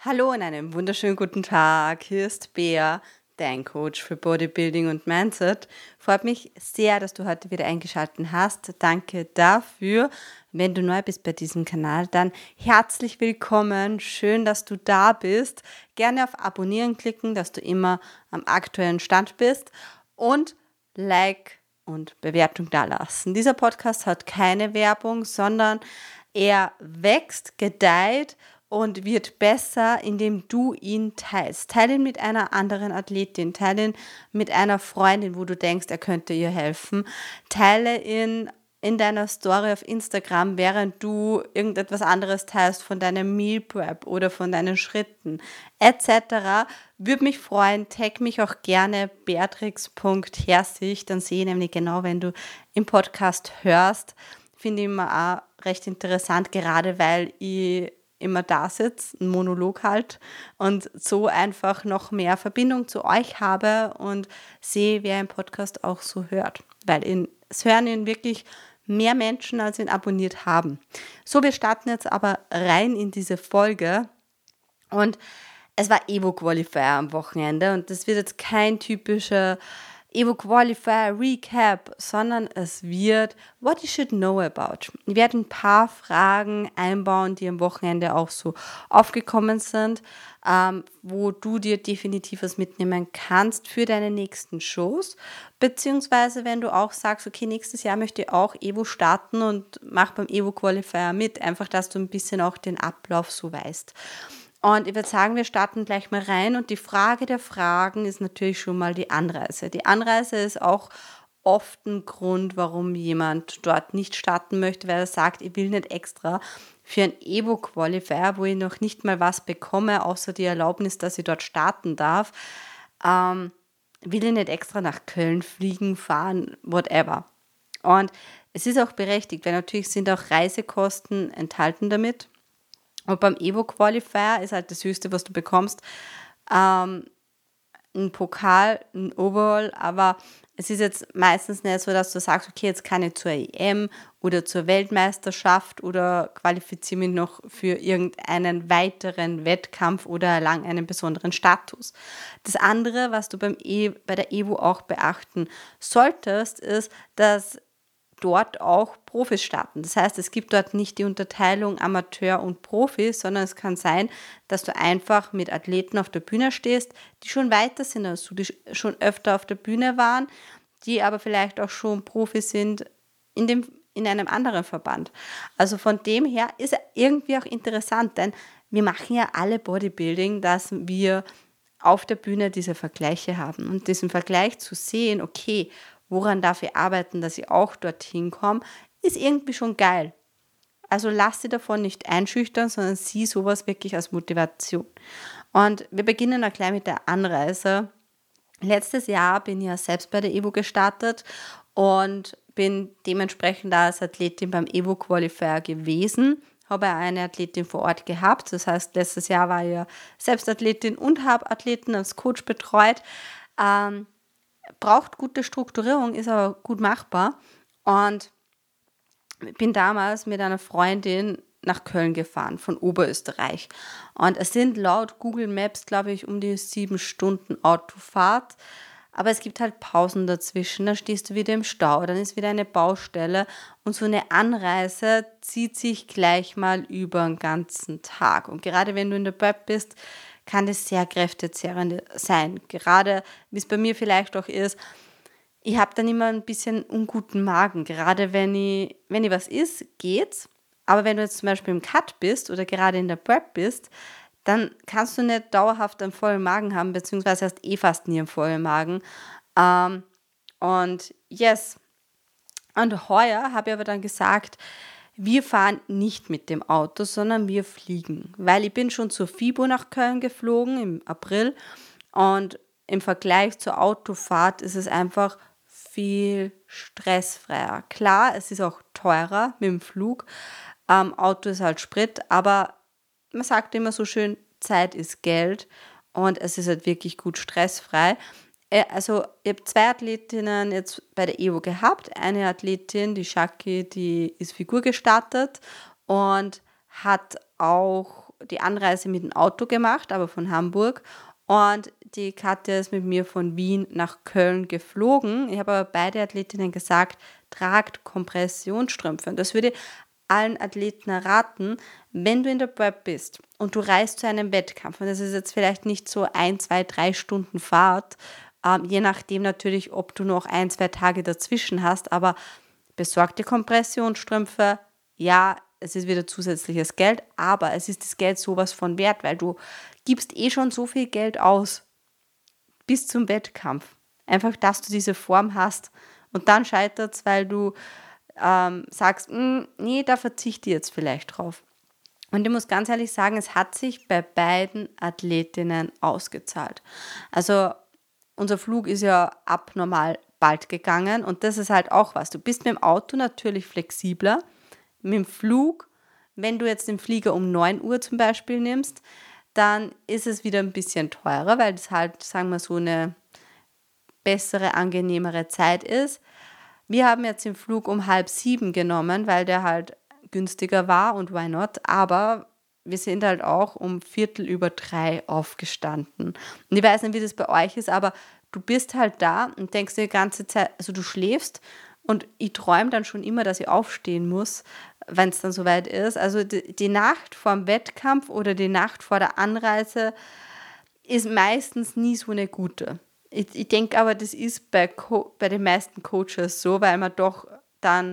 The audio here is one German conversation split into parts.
Hallo und einen wunderschönen guten Tag. Hier ist Bea, dein Coach für Bodybuilding und Mindset. Freut mich sehr, dass du heute wieder eingeschaltet hast. Danke dafür. Wenn du neu bist bei diesem Kanal, dann herzlich willkommen. Schön, dass du da bist. Gerne auf Abonnieren klicken, dass du immer am aktuellen Stand bist und Like und Bewertung dalassen. Dieser Podcast hat keine Werbung, sondern er wächst, gedeiht und wird besser, indem du ihn teilst. Teile ihn mit einer anderen Athletin, teile ihn mit einer Freundin, wo du denkst, er könnte ihr helfen. Teile ihn in deiner Story auf Instagram, während du irgendetwas anderes teilst von deinem Meal Prep oder von deinen Schritten etc. Würde mich freuen, tag mich auch gerne beatrix.herzig, dann sehe ich nämlich genau, wenn du im Podcast hörst. Finde ich immer auch recht interessant, gerade weil ich immer da sitze, einen Monolog halt und so einfach noch mehr Verbindung zu euch habe und sehe, wer im Podcast auch so hört. Weil es hören ihn wirklich mehr Menschen, als ihn abonniert haben. So, wir starten jetzt aber rein in diese Folge und es war Evo Qualifier am Wochenende und das wird jetzt kein typischer Evo Qualifier Recap, sondern es wird What you should know about. Ich werde ein paar Fragen einbauen, die am Wochenende auch so aufgekommen sind, wo du dir definitiv was mitnehmen kannst für deine nächsten Shows, beziehungsweise wenn du auch sagst, okay, nächstes Jahr möchte ich auch Evo starten und mach beim Evo Qualifier mit, einfach, dass du ein bisschen auch den Ablauf so weißt. Und ich würde sagen, wir starten gleich mal rein und die Frage der Fragen ist natürlich schon mal die Anreise. Die Anreise ist auch oft ein Grund, warum jemand dort nicht starten möchte, weil er sagt, ich will nicht extra für ein Evo-Qualifier, wo ich noch nicht mal was bekomme, außer die Erlaubnis, dass ich dort starten darf, will ich nicht extra nach Köln fliegen, fahren, whatever. Und es ist auch berechtigt, weil natürlich sind auch Reisekosten enthalten damit. Und beim Evo Qualifier ist halt das Höchste, was du bekommst, ein Pokal, ein Overall, aber es ist jetzt meistens nicht so, dass du sagst, okay, jetzt kann ich zur EM oder zur Weltmeisterschaft oder qualifiziere mich noch für irgendeinen weiteren Wettkampf oder erlange einen besonderen Status. Das andere, was du bei der Evo auch beachten solltest, ist, dass dort auch Profis starten. Das heißt, es gibt dort nicht die Unterteilung Amateur und Profis, sondern es kann sein, dass du einfach mit Athleten auf der Bühne stehst, die schon weiter sind als du, die schon öfter auf der Bühne waren, die aber vielleicht auch schon Profis sind in einem anderen Verband. Also von dem her ist es irgendwie auch interessant, denn wir machen ja alle Bodybuilding, dass wir auf der Bühne diese Vergleiche haben und diesen Vergleich zu sehen, okay, woran darf ich arbeiten, dass ich auch dorthin komme, ist irgendwie schon geil. Also lass dich davon nicht einschüchtern, sondern sieh sowas wirklich als Motivation. Und wir beginnen auch gleich mit der Anreise. Letztes Jahr bin ich ja selbst bei der Evo gestartet und bin dementsprechend als Athletin beim Evo Qualifier gewesen. Habe eine Athletin vor Ort gehabt. Das heißt, letztes Jahr war ich ja selbst Athletin und habe Athleten als Coach betreut. Braucht gute Strukturierung, ist aber gut machbar. Und bin damals mit einer Freundin nach Köln gefahren, von Oberösterreich. Und es sind laut Google Maps, glaube ich, um die 7 Stunden Autofahrt. Aber es gibt halt Pausen dazwischen, dann stehst du wieder im Stau, dann ist wieder eine Baustelle und so eine Anreise zieht sich gleich mal über den ganzen Tag. Und gerade wenn du in der Prep bist, kann das sehr kräftezehrend sein. Gerade wie es bei mir vielleicht auch ist, ich habe dann immer ein bisschen unguten Magen. Gerade wenn ich was isst, geht's. Aber wenn du jetzt zum Beispiel im Cut bist oder gerade in der Prep bist, dann kannst du nicht dauerhaft einen vollen Magen haben, beziehungsweise hast fast nie einen vollen Magen. Und yes. Und heuer habe ich aber dann gesagt, wir fahren nicht mit dem Auto, sondern wir fliegen. Weil ich bin schon zur FIBO nach Köln geflogen im April und im Vergleich zur Autofahrt ist es einfach viel stressfreier. Klar, es ist auch teurer mit dem Flug. Auto ist halt Sprit, aber man sagt immer so schön, Zeit ist Geld und es ist halt wirklich gut stressfrei. Also ich habe 2 Athletinnen jetzt bei der Evo gehabt. Eine Athletin, die Shaki, die ist Figur gestartet und hat auch die Anreise mit dem Auto gemacht, aber von Hamburg. Und die Katja ist mit mir von Wien nach Köln geflogen. Ich habe aber beide Athletinnen gesagt, tragt Kompressionsstrümpfe. Und das würde ich allen Athleten raten, wenn du in der Prep bist und du reist zu einem Wettkampf. Und das ist jetzt vielleicht nicht so 1, 2, 3 Stunden Fahrt, je nachdem natürlich, ob du noch 1, 2 Tage dazwischen hast, aber besorgte Kompressionsstrümpfe, ja, es ist wieder zusätzliches Geld, aber es ist das Geld sowas von wert, weil du gibst schon so viel Geld aus bis zum Wettkampf. Einfach, dass du diese Form hast und dann scheitert es, weil du sagst, nee, da verzichte ich jetzt vielleicht drauf. Und ich muss ganz ehrlich sagen, es hat sich bei beiden Athletinnen ausgezahlt. Also unser Flug ist ja abnormal bald gegangen und das ist halt auch was. Du bist mit dem Auto natürlich flexibler. Mit dem Flug, wenn du jetzt den Flieger um 9 Uhr zum Beispiel nimmst, dann ist es wieder ein bisschen teurer, weil das halt, sagen wir so, eine bessere, angenehmere Zeit ist. Wir haben jetzt den Flug um 6:30 genommen, weil der halt günstiger war und why not, aber wir sind halt auch um 2:45 aufgestanden. Und ich weiß nicht, wie das bei euch ist, aber du bist halt da und denkst dir die ganze Zeit, also du schläfst und ich träume dann schon immer, dass ich aufstehen muss, wenn es dann soweit ist. Also die Nacht vor dem Wettkampf oder die Nacht vor der Anreise ist meistens nie so eine gute. Ich denke aber, das ist bei den meisten Coaches so, weil man doch dann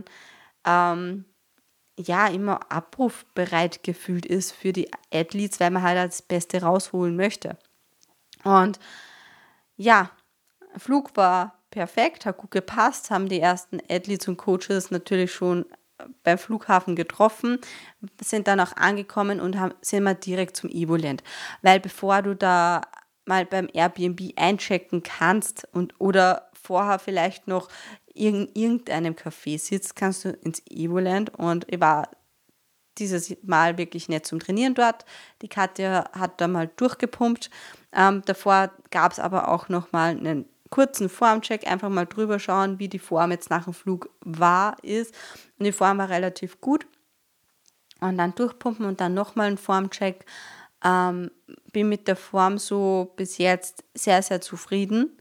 immer abrufbereit gefühlt ist für die Athletes, weil man halt das Beste rausholen möchte. Und ja, Flug war perfekt, hat gut gepasst, haben die ersten Athletes und Coaches natürlich schon beim Flughafen getroffen, sind dann auch angekommen und sind wir direkt zum Evoland. Weil bevor du da mal beim Airbnb einchecken kannst oder vorher vielleicht noch in irgendeinem Café sitzt, kannst du ins Evoland und ich war dieses Mal wirklich nicht zum Trainieren dort. Die Katja hat da mal durchgepumpt. Davor gab es aber auch noch mal einen kurzen Formcheck, einfach mal drüber schauen, wie die Form jetzt nach dem Flug ist. Und die Form war relativ gut. Und dann durchpumpen und dann nochmal einen Formcheck. Bin mit der Form so bis jetzt sehr, sehr zufrieden.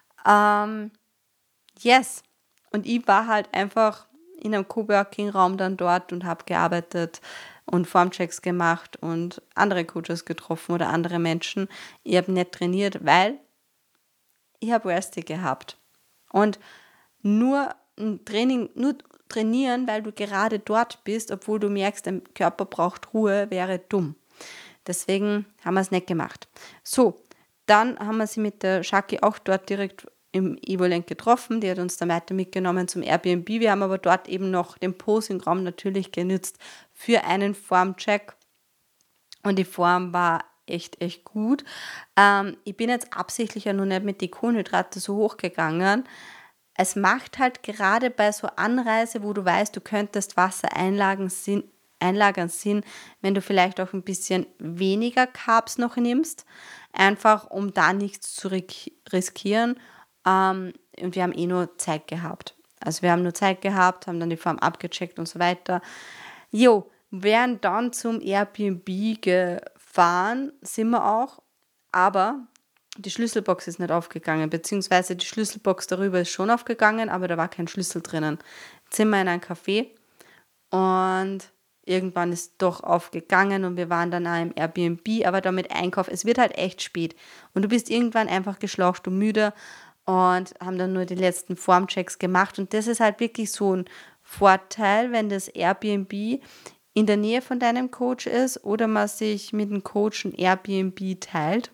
Yes. Und ich war halt einfach in einem Coworking-Raum dann dort und habe gearbeitet und Formchecks gemacht und andere Coaches getroffen oder andere Menschen. Ich habe nicht trainiert, weil ich habe Resty gehabt. Und nur trainieren, weil du gerade dort bist, obwohl du merkst, dein Körper braucht Ruhe, wäre dumm. Deswegen haben wir es nicht gemacht. So, dann haben wir sie mit der Shaki auch dort direkt im Evoland getroffen. Die hat uns dann weiter mitgenommen zum Airbnb. Wir haben aber dort eben noch den Posing-Raum natürlich genützt für einen Formcheck. Und die Form war echt, echt gut. Ich bin jetzt absichtlich ja noch nicht mit den Kohlenhydraten so hochgegangen. Es macht halt gerade bei so Anreise, wo du weißt, du könntest Wasser einlagern Sinn, wenn du vielleicht auch ein bisschen weniger Carbs noch nimmst, einfach um da nichts zu riskieren. Und wir haben nur Zeit gehabt. Also wir haben nur Zeit gehabt, haben dann die Form abgecheckt und so weiter. Wären dann zum Airbnb gefahren, sind wir auch, aber die Schlüsselbox ist nicht aufgegangen, beziehungsweise die Schlüsselbox darüber ist schon aufgegangen, aber da war kein Schlüssel drinnen. Jetzt sind wir in ein Café und irgendwann ist doch aufgegangen und wir waren dann auch im Airbnb, aber damit Einkauf, es wird halt echt spät und du bist irgendwann einfach geschlaucht und müde und haben dann nur die letzten Formchecks gemacht und das ist halt wirklich so ein Vorteil, wenn das Airbnb in der Nähe von deinem Coach ist oder man sich mit dem Coach ein Airbnb teilt.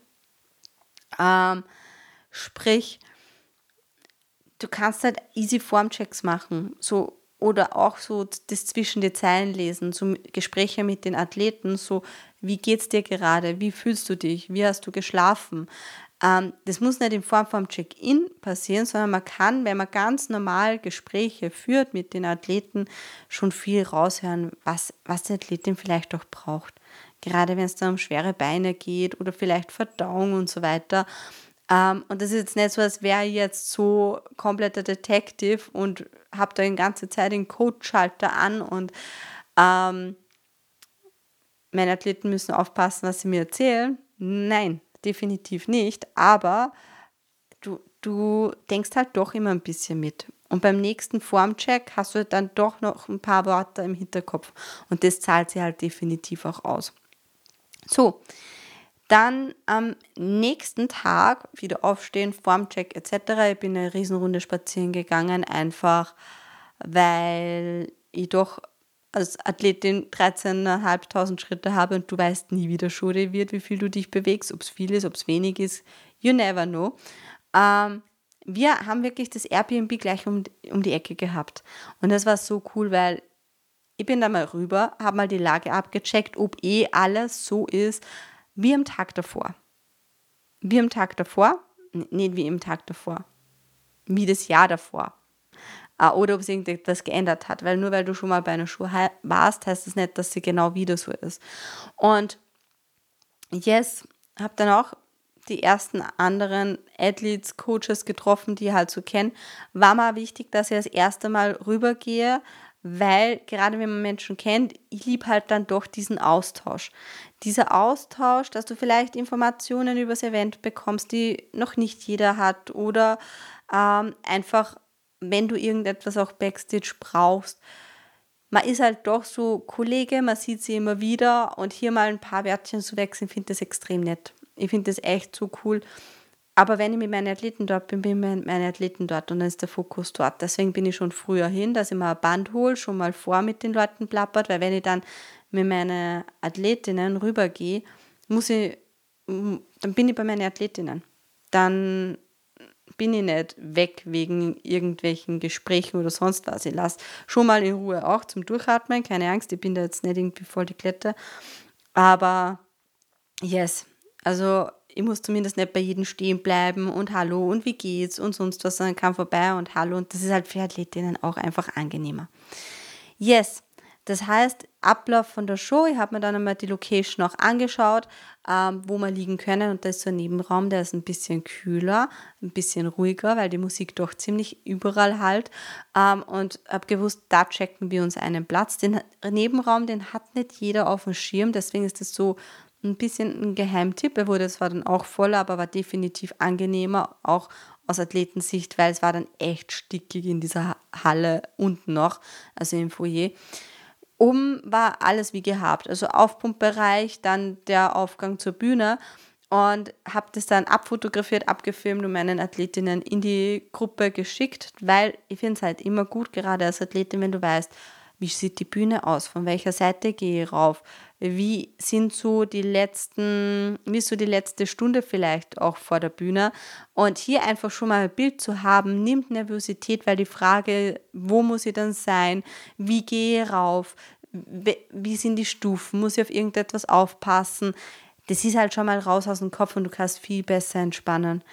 Sprich, du kannst halt easy Formchecks machen, so oder auch so das zwischen die Zeilen lesen, so Gespräche mit den Athleten, so wie geht's dir gerade, wie fühlst du dich, wie hast du geschlafen. Das muss nicht in Form vom Check-in passieren, sondern man kann, wenn man ganz normal Gespräche führt mit den Athleten, schon viel raushören, was die Athletin vielleicht auch braucht. Gerade wenn es dann um schwere Beine geht oder vielleicht Verdauung und so weiter. Und das ist jetzt nicht so, als wäre ich jetzt so kompletter Detective und habe da die ganze Zeit den Codeschalter an und meine Athleten müssen aufpassen, was sie mir erzählen. Nein, definitiv nicht. Aber du denkst halt doch immer ein bisschen mit. Und beim nächsten Formcheck hast du dann doch noch ein paar Worte im Hinterkopf. Und das zahlt sie halt definitiv auch aus. So, dann am nächsten Tag wieder aufstehen, Formcheck etc. Ich bin eine Riesenrunde spazieren gegangen, einfach weil ich doch als Athletin 13.500 Schritte habe und du weißt nie, wie der Schuh wird, wie viel du dich bewegst, ob es viel ist, ob es wenig ist. You never know. Wir haben wirklich das Airbnb gleich um die Ecke gehabt. Und das war so cool, weil ich bin da mal rüber, habe mal die Lage abgecheckt, ob alles so ist wie am Tag davor. Wie am Tag davor? Nicht wie im Tag davor. Wie das Jahr davor. Oder ob sich irgendetwas geändert hat. Weil nur weil du schon mal bei einer Show warst, heißt das nicht, dass sie genau wieder so ist. Und yes, habe dann auch die ersten anderen Athletes, Coaches getroffen, die ich halt so kenne. War mir wichtig, dass ich das erste Mal rübergehe, weil gerade wenn man Menschen kennt, ich liebe halt dann doch diesen Austausch. Dieser Austausch, dass du vielleicht Informationen über das Event bekommst, die noch nicht jeder hat oder einfach, wenn du irgendetwas auch Backstage brauchst. Man ist halt doch so Kollege, man sieht sie immer wieder und hier mal ein paar Wörtchen zu wechseln, finde das extrem nett. Ich finde das echt so cool. Aber wenn ich mit meinen Athleten dort bin, bin ich mit meinen Athleten dort und dann ist der Fokus dort. Deswegen bin ich schon früher hin, dass ich mir ein Band hole, schon mal vor mit den Leuten plappert, weil wenn ich dann mit meinen Athletinnen rübergehe, dann bin ich bei meinen Athletinnen. Dann bin ich nicht weg wegen irgendwelchen Gesprächen oder sonst was. Ich lasse schon mal in Ruhe auch zum Durchatmen, keine Angst, ich bin da jetzt nicht irgendwie voll die Klette. Aber yes, also ich muss zumindest nicht bei jedem stehen bleiben und hallo und wie geht's und sonst was, sondern kann vorbei und hallo und das ist halt für Athletinnen auch einfach angenehmer. Yes, das heißt, Ablauf von der Show, ich habe mir dann einmal die Location auch angeschaut, wo wir liegen können und da ist so ein Nebenraum, der ist ein bisschen kühler, ein bisschen ruhiger, weil die Musik doch ziemlich überall halt und habe gewusst, da checken wir uns einen Platz. Den Nebenraum, den hat nicht jeder auf dem Schirm, deswegen ist das so ein bisschen ein Geheimtipp. Er wurde zwar dann auch voller, aber war definitiv angenehmer, auch aus Athletensicht, weil es war dann echt stickig in dieser Halle unten noch, also im Foyer. Oben war alles wie gehabt, also Aufpumpbereich, dann der Aufgang zur Bühne und habe das dann abfotografiert, abgefilmt und meinen Athletinnen in die Gruppe geschickt, weil ich finde es halt immer gut, gerade als Athletin, wenn du weißt, wie sieht die Bühne aus, von welcher Seite gehe ich rauf, wie ist so die letzte Stunde vielleicht auch vor der Bühne und hier einfach schon mal ein Bild zu haben, nimmt Nervosität, weil die Frage, wo muss ich dann sein, wie gehe ich rauf, wie sind die Stufen, muss ich auf irgendetwas aufpassen, das ist halt schon mal raus aus dem Kopf und du kannst viel besser entspannen,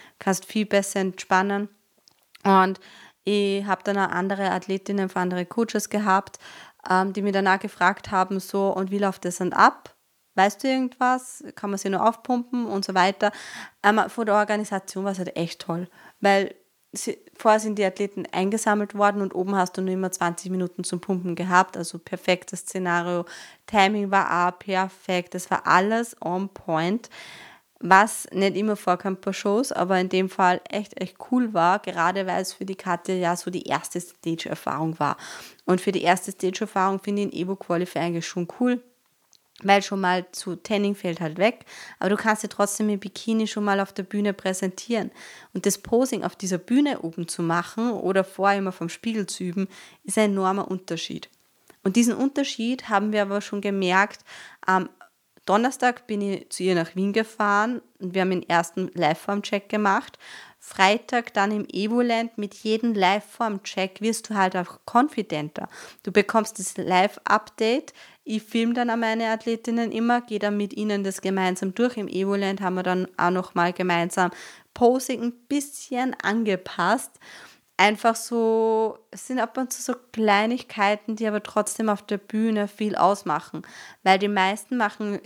und ich habe dann auch andere Athletinnen von andere Coaches gehabt, die mir danach gefragt haben, so, und wie läuft das dann ab? Weißt du irgendwas? Kann man sich nur aufpumpen und so weiter? Von der Organisation war es halt echt toll, weil vorher sind die Athleten eingesammelt worden und oben hast du nur immer 20 Minuten zum Pumpen gehabt, also perfektes Szenario. Timing war auch perfekt, das war alles on point. Was nicht immer vorkam bei Shows, aber in dem Fall echt cool war, gerade weil es für die Katja ja so die erste Stage-Erfahrung war. Und für die erste Stage-Erfahrung finde ich ein Evo-Qualify eigentlich schon cool, weil schon mal zu Tanning fällt halt weg, aber du kannst dir trotzdem im Bikini schon mal auf der Bühne präsentieren. Und das Posing auf dieser Bühne oben zu machen oder vorher immer vom Spiegel zu üben, ist ein enormer Unterschied. Und diesen Unterschied haben wir aber schon gemerkt. Am Donnerstag bin ich zu ihr nach Wien gefahren und wir haben den ersten Live-Form-Check gemacht. Freitag dann im Evoland mit jedem Live-Form-Check wirst du halt auch confidenter. Du bekommst das Live-Update. Ich filme dann an meine Athletinnen immer, gehe dann mit ihnen das gemeinsam durch. Im Evoland haben wir dann auch nochmal gemeinsam Posing ein bisschen angepasst. Einfach so, es sind ab und zu so Kleinigkeiten, die aber trotzdem auf der Bühne viel ausmachen. Weil die meisten machen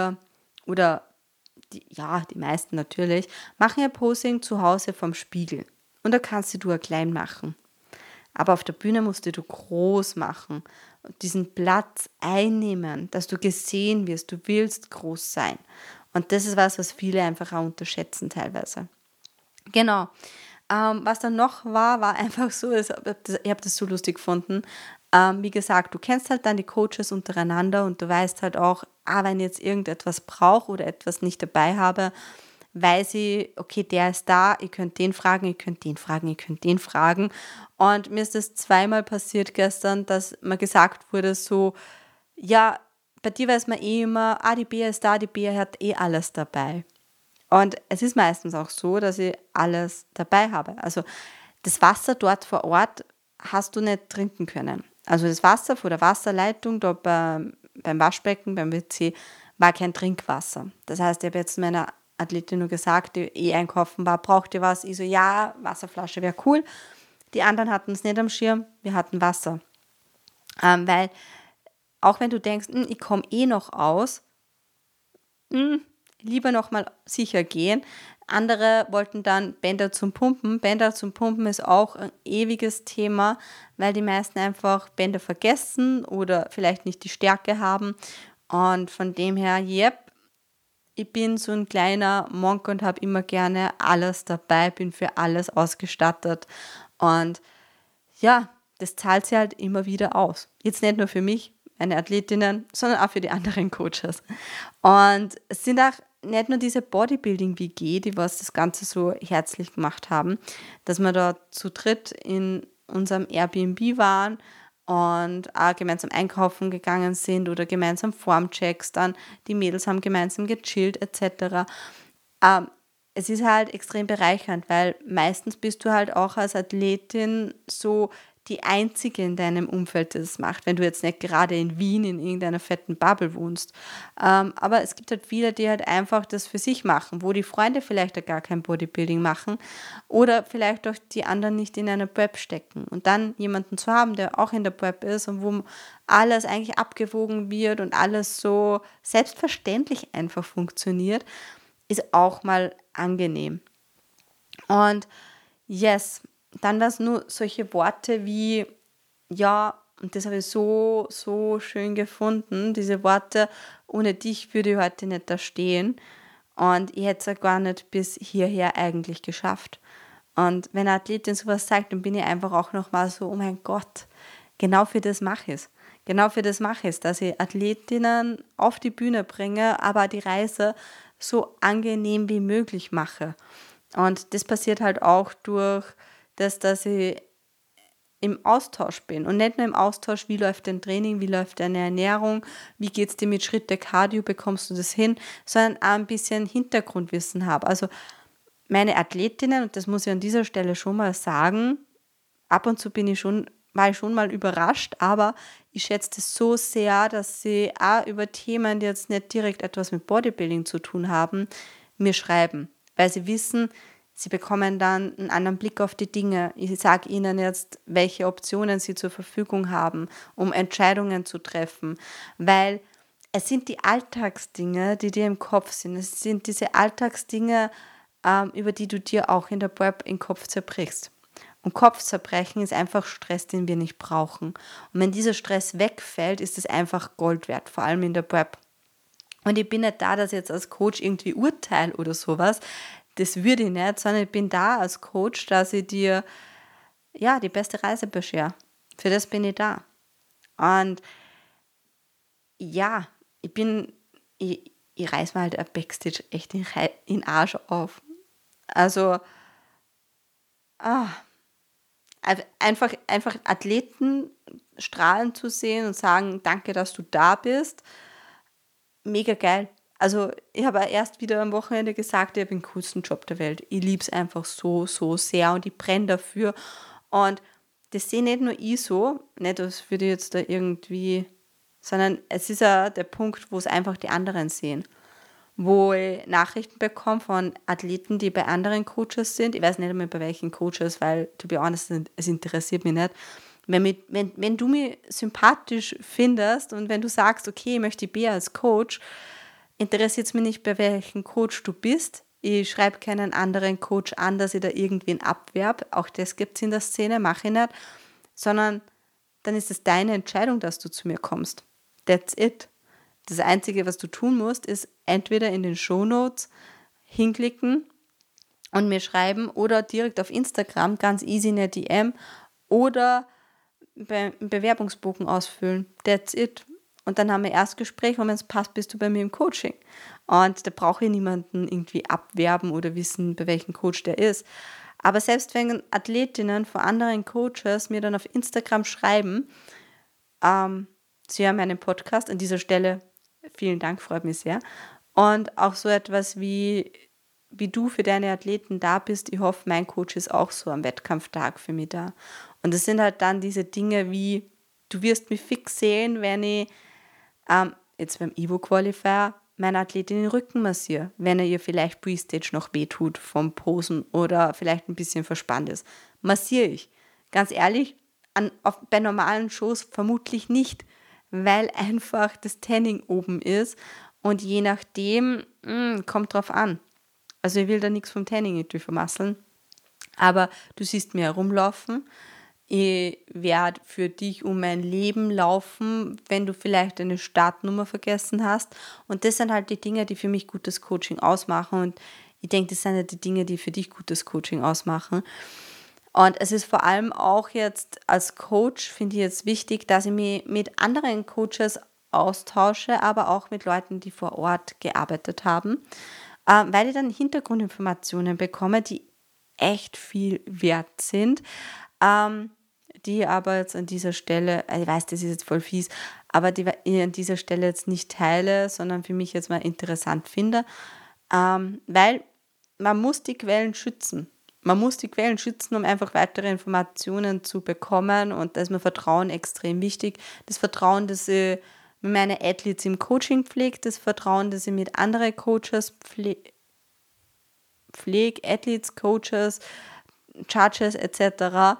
die meisten natürlich, machen ihr Posing zu Hause vom Spiegel. Und da kannst du auch klein machen. Aber auf der Bühne musst du groß machen, diesen Platz einnehmen, dass du gesehen wirst, du willst groß sein. Und das ist was viele einfach auch unterschätzen teilweise. Genau. Was dann noch war einfach so, ich habe das so lustig gefunden. Wie gesagt, du kennst halt dann die Coaches untereinander und du weißt halt auch, wenn ich jetzt irgendetwas brauche oder etwas nicht dabei habe, weiß ich, okay, der ist da, ihr könnt den fragen, ihr könnt den fragen, ihr könnt den fragen. Und mir ist das zweimal passiert gestern, dass mir gesagt wurde so, ja, bei dir weiß man eh immer, die Bea ist da, die Bea hat eh alles dabei. Und es ist meistens auch so, dass ich alles dabei habe. Also das Wasser dort vor Ort hast du nicht trinken können. Also das Wasser vor der Wasserleitung dort beim Waschbecken, beim WC, war kein Trinkwasser. Das heißt, ich habe jetzt meiner Athletin nur gesagt, die einkaufen war, braucht ihr was? Ich so, ja, Wasserflasche wäre cool. Die anderen hatten es nicht am Schirm, wir hatten Wasser. Weil auch wenn du denkst, ich komme eh noch aus, lieber nochmal sicher gehen. Andere wollten dann Bänder zum Pumpen. Bänder zum Pumpen ist auch ein ewiges Thema, weil die meisten einfach Bänder vergessen oder vielleicht nicht die Stärke haben. Und von dem her, ich bin so ein kleiner Monk und habe immer gerne alles dabei, bin für alles ausgestattet. Und ja, das zahlt sich halt immer wieder aus. Jetzt nicht nur für mich, meine Athletinnen, sondern auch für die anderen Coaches. Und es sind auch nicht nur diese Bodybuilding-WG, die was das Ganze so herzlich gemacht haben, dass wir da zu dritt in unserem Airbnb waren und auch gemeinsam einkaufen gegangen sind oder gemeinsam Formchecks, dann die Mädels haben gemeinsam gechillt etc. Es ist halt extrem bereichernd, weil meistens bist du halt auch als Athletin so die Einzige in deinem Umfeld, die das macht, wenn du jetzt nicht gerade in Wien in irgendeiner fetten Bubble wohnst. Aber es gibt halt viele, die halt einfach das für sich machen, wo die Freunde vielleicht gar kein Bodybuilding machen oder vielleicht auch die anderen nicht in einer Prep stecken. Und dann jemanden zu haben, der auch in der Prep ist und wo alles eigentlich abgewogen wird und alles so selbstverständlich einfach funktioniert, ist auch mal angenehm. Und yes, dann war es nur solche Worte wie, ja, und das habe ich so, so schön gefunden, diese Worte, ohne dich würde ich heute nicht da stehen und ich hätte es ja gar nicht bis hierher eigentlich geschafft. Und wenn eine Athletin sowas sagt, dann bin ich einfach auch nochmal so, oh mein Gott, genau für das mache ich es. Genau für das mache ich es, dass ich Athletinnen auf die Bühne bringe, aber die Reise so angenehm wie möglich mache. Und das passiert halt auch durch das, dass ich im Austausch bin. Und nicht nur im Austausch, wie läuft dein Training, wie läuft deine Ernährung, wie geht es dir mit Schritte Cardio, bekommst du das hin, sondern auch ein bisschen Hintergrundwissen habe. Also meine Athletinnen, und das muss ich an dieser Stelle schon mal sagen, ab und zu war ich schon mal überrascht, aber ich schätze das so sehr, dass sie auch über Themen, die jetzt nicht direkt etwas mit Bodybuilding zu tun haben, mir schreiben, weil sie wissen, sie bekommen dann einen anderen Blick auf die Dinge. Ich sage ihnen jetzt, welche Optionen sie zur Verfügung haben, um Entscheidungen zu treffen, weil es sind die Alltagsdinge, die dir im Kopf sind. Es sind diese Alltagsdinge, über die du dir auch in der Prep im Kopf zerbrichst. Und Kopfzerbrechen ist einfach Stress, den wir nicht brauchen. Und wenn dieser Stress wegfällt, ist es einfach Gold wert, vor allem in der Prep. Und ich bin nicht da, dass ich jetzt als Coach irgendwie urteile oder sowas. Das würde ich nicht, sondern ich bin da als Coach, dass ich dir die beste Reise beschere. Für das bin ich da. Und ja, ich reiß mir halt ein Backstage echt in den Arsch auf. Also, einfach Athleten strahlen zu sehen und sagen, danke, dass du da bist, mega geil. Also ich habe erst wieder am Wochenende gesagt, ich habe den coolsten Job der Welt. Ich liebe es einfach so, so sehr und ich brenne dafür. Und das sehe nicht nur ich so, nicht, das würde ich jetzt da irgendwie, sondern es ist ja der Punkt, wo es einfach die anderen sehen. Wo ich Nachrichten bekomme von Athleten, die bei anderen Coaches sind. Ich weiß nicht einmal bei welchen Coaches, weil, to be honest, es interessiert mich nicht. Wenn du mich sympathisch findest und wenn du sagst, okay, ich möchte die Bea als Coach, interessiert es mich nicht, bei welchem Coach du bist. Ich schreibe keinen anderen Coach an, dass ich da irgendwen abwerbe. Auch das gibt es in der Szene, mache ich nicht. sondern dann ist es deine Entscheidung, dass du zu mir kommst. That's it. Das Einzige, was du tun musst, ist entweder in den Shownotes hinklicken und mir schreiben oder direkt auf Instagram, ganz easy in der DM oder einen Bewerbungsbogen ausfüllen. That's it. Und dann haben wir Erstgespräch und wenn es passt, bist du bei mir im Coaching. Und da brauche ich niemanden irgendwie abwerben oder wissen, bei welchem Coach der ist. Aber selbst wenn Athletinnen von anderen Coaches mir dann auf Instagram schreiben, sie haben einen Podcast, an dieser Stelle vielen Dank, freut mich sehr. Und auch so etwas wie du für deine Athleten da bist, ich hoffe, mein Coach ist auch so am Wettkampftag für mich da. Und das sind halt dann diese Dinge wie, du wirst mich fix sehen, wenn ich jetzt beim Evo-Qualifier meiner Athletin den Rücken massiere, wenn er ihr vielleicht Pre-Stage noch wehtut vom Posen oder vielleicht ein bisschen verspannt ist. Massiere ich. Ganz ehrlich, bei normalen Shows vermutlich nicht, weil einfach das Tanning oben ist und je nachdem, kommt drauf an. Also ich will da nichts vom Tanning irgendwie vermasseln, aber du siehst mir herumlaufen. Ich werde für dich um mein Leben laufen, wenn du vielleicht eine Startnummer vergessen hast. Und das sind halt die Dinge, die für mich gutes Coaching ausmachen. Und ich denke, das sind ja die Dinge, die für dich gutes Coaching ausmachen. Und es ist vor allem auch jetzt als Coach, finde ich jetzt wichtig, dass ich mich mit anderen Coaches austausche, aber auch mit Leuten, die vor Ort gearbeitet haben, weil ich dann Hintergrundinformationen bekomme, die echt viel wert sind. Die aber jetzt an dieser Stelle, ich weiß, das ist jetzt voll fies, aber die ich an dieser Stelle jetzt nicht teile, sondern für mich jetzt mal interessant finde, weil man muss die Quellen schützen. Man muss die Quellen schützen, um einfach weitere Informationen zu bekommen und da ist mir Vertrauen extrem wichtig. Das Vertrauen, das ich mit meinen Athletes im Coaching pflege, das Vertrauen, das ich mit anderen Coaches pflege, Athletes, Coaches, Judges etc.,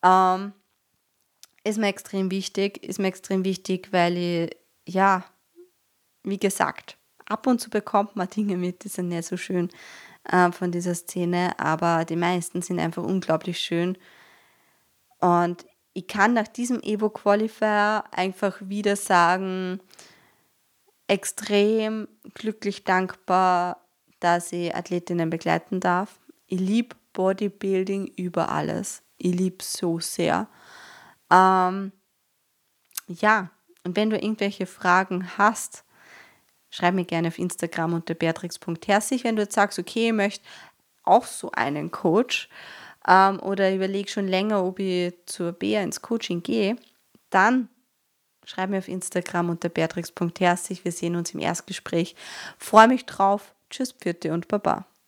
ist mir extrem wichtig, weil ich, ja, wie gesagt, ab und zu bekommt man Dinge mit, die sind nicht so schön von dieser Szene, aber die meisten sind einfach unglaublich schön. Und ich kann nach diesem Evo-Qualifier einfach wieder sagen, extrem glücklich, dankbar, dass ich Athletinnen begleiten darf. Ich liebe Bodybuilding über alles. Ich liebe es so sehr. Ja, und wenn du irgendwelche Fragen hast, schreib mir gerne auf Instagram unter beatrix.herzig, wenn du jetzt sagst, okay, ich möchte auch so einen Coach oder überlege schon länger, ob ich zur Bea ins Coaching gehe, dann schreib mir auf Instagram unter beatrix.herzig. Wir sehen uns im Erstgespräch. Freue mich drauf. Tschüss, Pfiat und Baba.